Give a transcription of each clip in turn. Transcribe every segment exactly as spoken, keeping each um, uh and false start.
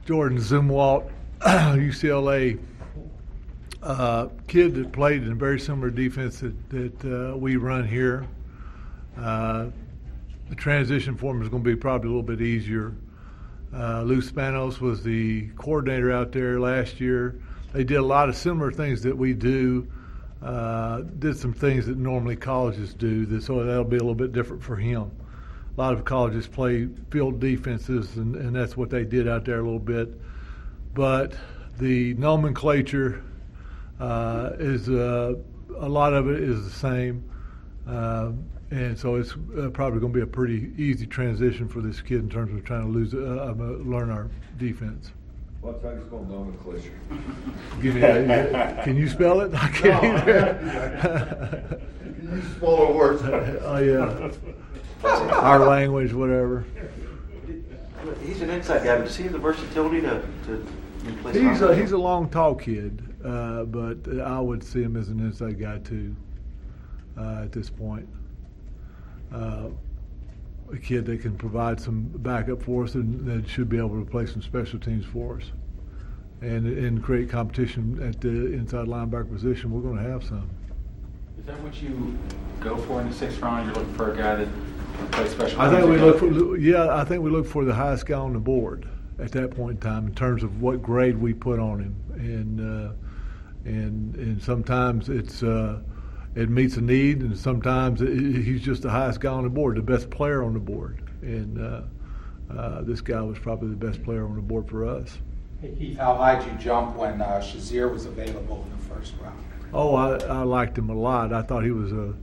Jordan Zumwalt, U C L A uh, kid that played in a very similar defense that, that uh, we run here. Uh, the transition for him is going to be probably a little bit easier. Uh, Lou Spanos was the coordinator out there last year. They did a lot of similar things that we do. Uh, did some things that normally colleges do, so that'll be a little bit different for him. A lot of colleges play field defenses, and, and that's what they did out there a little bit. But the nomenclature uh, is uh, a lot of it is the same, uh, and so it's uh, probably going to be a pretty easy transition for this kid in terms of trying to lose, uh, learn our defense. What thing's called nomenclature? Give me that. Can you spell it? I can't no, either. Can you spell a word? Oh yeah. Our language, whatever. He's an inside guy, but does he have the versatility to, to replace He's a, Harvey? he's a long, tall kid, uh, but I would see him as an inside guy too uh, at this point. Uh, a kid that can provide some backup for us and that should be able to play some special teams for us. And, and create competition at the inside linebacker position, we're going to have some. Is that what you go for in the sixth round? You're looking for a guy that can play special I teams? think we look for, yeah, I think we look for the highest guy on the board at that point in time in terms of what grade we put on him. And uh, and and sometimes it's uh, it meets a need, and sometimes it, he's just the highest guy on the board, the best player on the board. And uh, uh, this guy was probably the best player on the board for us. Hey Keith, how high did you jump when uh, Shazier was available in the first round? Oh, I, I liked him a lot. I thought he was a,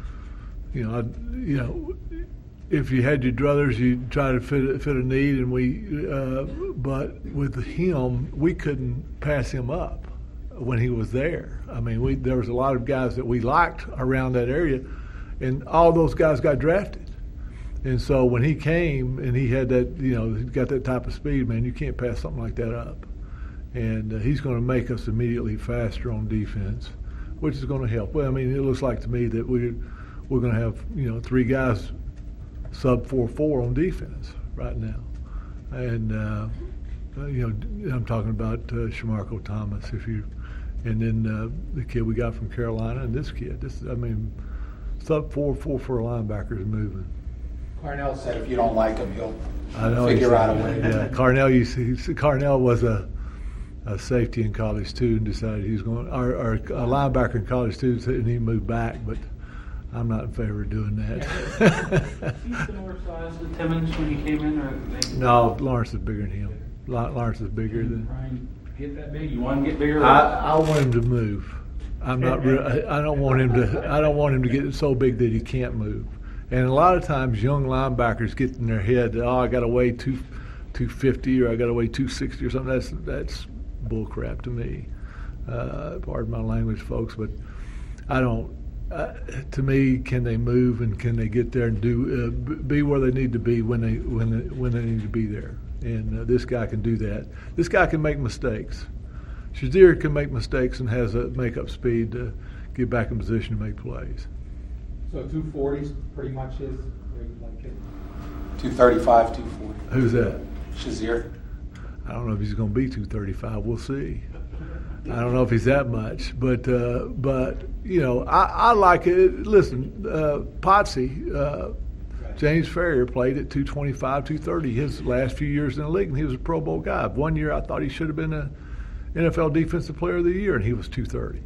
you know, I, you know, if you had your druthers, you'd try to fit fit a need, and we, uh, but with him, we couldn't pass him up when he was there. I mean, we there was a lot of guys that we liked around that area, and all those guys got drafted. And so when he came and he had that, you know, he got that type of speed, man, you can't pass something like that up. And uh, he's going to make us immediately faster on defense, which is going to help. Well, I mean, it looks like to me that we we're going to have, you know, three guys sub four four on defense right now, and uh, you know, I'm talking about uh, Shamarko Thomas, if you, and then uh, the kid we got from Carolina, and this kid. This, I mean, sub four four for a linebacker is moving. Carnell said if you don't like him, he'll I know figure said, out a way. Yeah, Carnell, you see, Carnell was a, a safety in college too, and decided he was going, or, or a linebacker in college too, and he moved back, but I'm not in favor of doing that. He's similar size to Timmons when he came in, or they, no, Lawrence is bigger than him. Lawrence is bigger than. Brian get that big? You want him to get bigger? I, I want him to move. I'm not. Re- I don't want him to. I don't want him to get so big that he can't move. And a lot of times, young linebackers get in their head that, oh, I got to weigh two, two fifty, or I got to weigh two sixty, or something. That's that's bullcrap to me. Uh, pardon my language, folks, but I don't. Uh, to me, can they move and can they get there and do uh, be where they need to be when they when they, when they need to be there? And uh, this guy can do that. This guy can make mistakes. Shazier can make mistakes and has a make-up speed to get back in position to make plays. So two forties pretty much is where you like it? two thirty-five, two forty. Who's that? Shazier. I don't know if he's going to be two thirty-five. We'll see. I don't know if he's that much, but uh, but you know, I, I like it. Listen, uh, Potsy, uh, James Ferrier played at two twenty-five, two thirty his last few years in the league, and he was a Pro Bowl guy. One year I thought he should have been a N F L Defensive Player of the Year, and he was two thirty.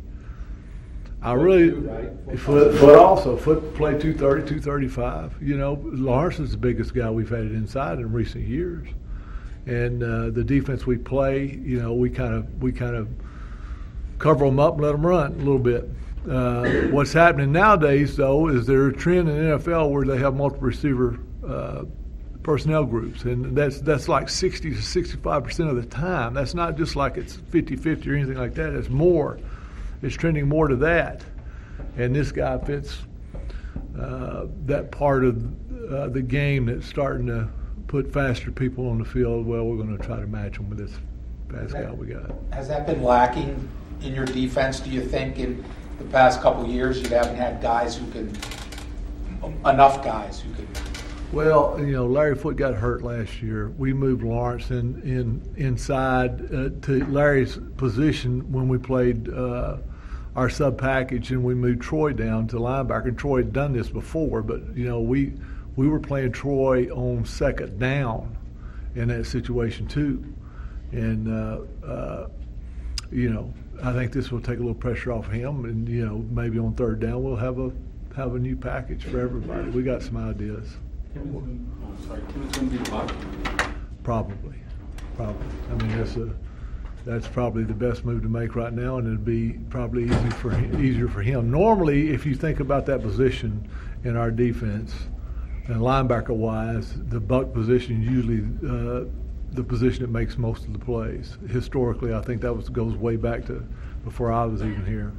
I really foot, foot also foot played two thirty, two thirty-five. You know, Lawrence is the biggest guy we've had inside in recent years, and uh, the defense we play, you know, we kind of we kind of cover them up and let them run a little bit. Uh, what's happening nowadays, though, is there's a trend in the N F L where they have multiple receiver uh, personnel groups, and that's that's like sixty to sixty-five percent of the time. That's not just like it's fifty-fifty or anything like that. It's more. It's trending more to that, and this guy fits uh, that part of uh, the game that's starting to put faster people on the field. Well, we're going to try to match them with this fast guy we got. Has that been lacking in your defense, do you think, in the past couple of years? You haven't had guys who can, enough guys who can Well, you know, Larry Foote got hurt last year. We moved Lawrence in, in inside uh, to Larry's position when we played uh, our sub package, and we moved Troy down to linebacker. And Troy had done this before, but you know, we we were playing Troy on second down in that situation too, and uh, uh, you know, I think this will take a little pressure off him, and you know, maybe on third down we'll have a have a new package for everybody. We got some ideas. Timmons, oh, sorry, Timmons going to be the lock? Probably, probably. I mean, that's a that's probably the best move to make right now, and it'd be probably easy for him, easier for him. Normally, if you think about that position in our defense, and linebacker-wise, the buck position is usually uh, the position that makes most of the plays. Historically, I think that was goes way back to before I was even here.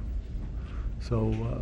So uh,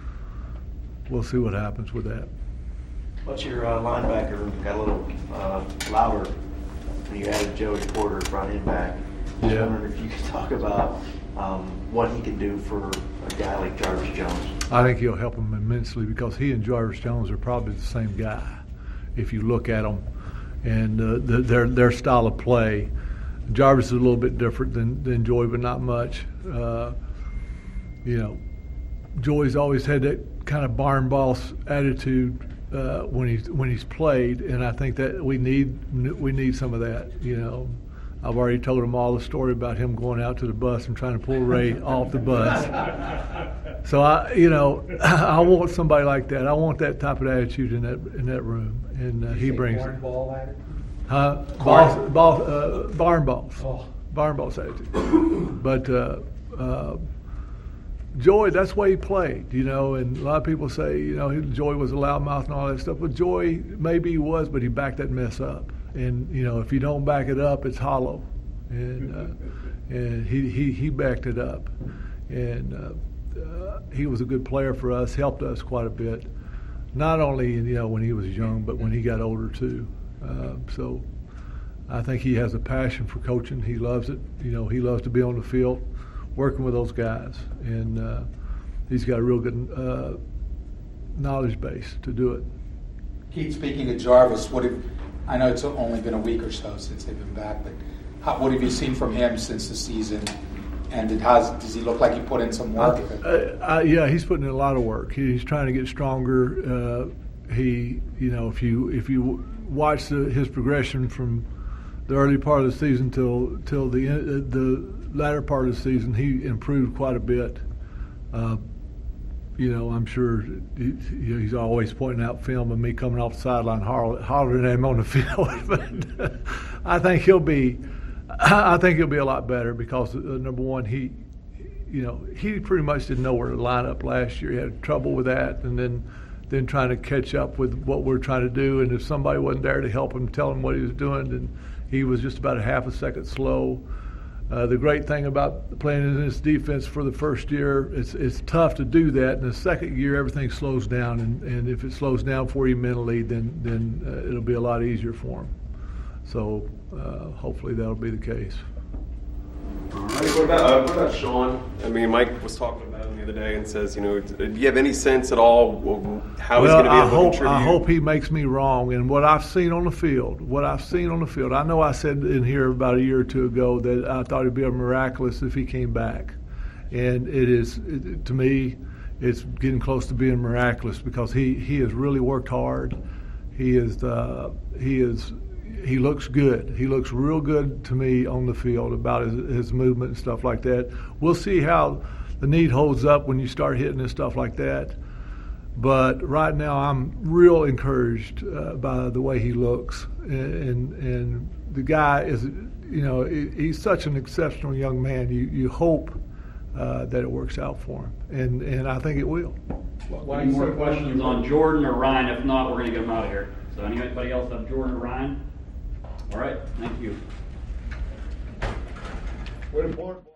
we'll see what happens with that. What's your uh, linebacker got a little uh, louder when you added Joey Porter front end back? I was Yeah. wondering if you could talk about um, what he can do for a guy like Jarvis Jones. I think he'll help him immensely because he and Jarvis Jones are probably the same guy if you look at them and uh, the, their their style of play. Jarvis is a little bit different than, than Joey, but not much. Uh, you know, Joey's always had that kind of barn boss attitude uh, when he's when he's played, and I think that we need we need some of that. You know, I've already told him all the story about him going out to the bus and trying to pull Ray off the bus. So I, you know, I want somebody like that. I want that type of attitude in that in that room, and uh, he brings it. Ball attitude? Huh? Boss, boss, uh, barn boss. Oh. Barn boss attitude. But uh, uh, Joey, that's the way he played, you know, and a lot of people say, you know, he, Joey was a loudmouth and all that stuff. But Joey, maybe he was, but he backed that mess up. And, you know, if you don't back it up, it's hollow. And uh, and he, he, he backed it up. And uh, uh, he was a good player for us, helped us quite a bit. Not only, you know, when he was young, but when he got older too. Uh, so I think he has a passion for coaching. He loves it. You know, he loves to be on the field, working with those guys, and uh, he's got a real good uh, knowledge base to do it. Keith, speaking of Jarvis, what have, I know it's only been a week or so since they've been back, but how, what have you seen from him since the season? And did, how's, does he look like he put in some work? Uh, uh, yeah, he's putting in a lot of work. He, he's trying to get stronger. Uh, he, you know, if you if you watch the, his progression from the early part of the season till till the uh, the latter part of the season, he improved quite a bit. Uh, you know, I'm sure he, he's always pointing out film of me coming off the sideline hollering, hollering at him on the field. But I think he'll be, I think he'll be a lot better because uh, number one, he, you know, he pretty much didn't know where to line up last year. He had trouble with that, and then then trying to catch up with what we're trying to do. And if somebody wasn't there to help him, tell him what he was doing, then he was just about a half a second slow. Uh, the great thing about playing in this defense for the first year, it's it's tough to do that. In the second year, everything slows down, and, and if it slows down for you mentally, then then uh, it'll be a lot easier for him. So uh, hopefully that'll be the case. All right. What about, uh, what about Sean? I mean, Mike was talking about him the other day and says, you know, do you have any sense at all how he's well, going to be able I to hope, contribute? I hope he makes me wrong. And what I've seen on the field, what I've seen on the field, I know I said in here about a year or two ago that I thought it'd be a miraculous if he came back. And it is, it, to me, it's getting close to being miraculous because he, he has really worked hard. He is, uh, he is, he looks good. He looks real good to me on the field about his, his movement and stuff like that. We'll see how the knee holds up when you start hitting and stuff like that. But right now I'm real encouraged uh, by the way he looks. And, and the guy is, you know, he's such an exceptional young man. You, you hope uh, that it works out for him. And, and I think it will. Any more questions on Jordan or Ryan? If not, we're going to get him out of here. So anybody else have Jordan or Ryan? All right, thank you. What important?